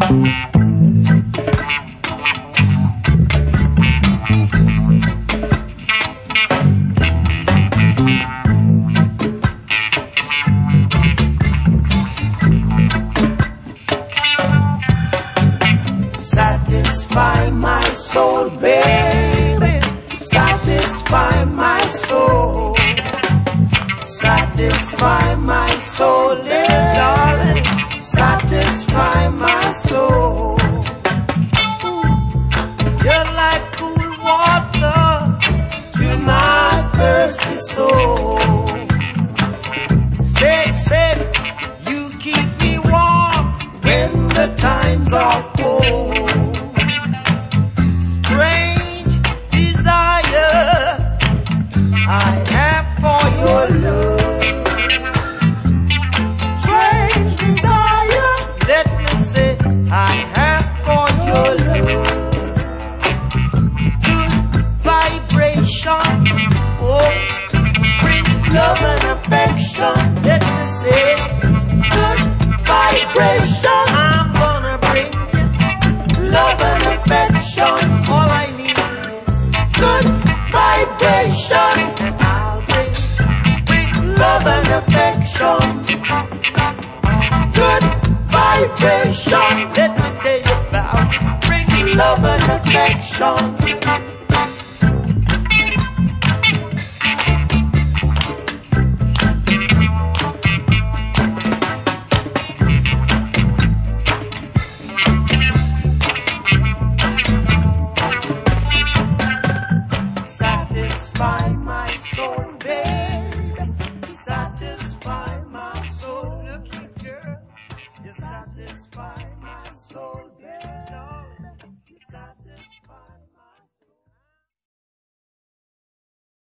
Satisfy my soul, baby. Satisfy my soul. Satisfy my soul, darling. Satisfy my soul. You're like cool water to my thirsty soul. Say, you keep me warm when the times are cold. Strange desire I have for your love. Strange desire, let me say, I have for your love. Good vibration, oh, brings love and affection. Let me say, good vibration, I'm gonna bring you love and affection. All I need is good vibration, and I'll bring love and affection. Good vibration, let me tell you about bring love and affection.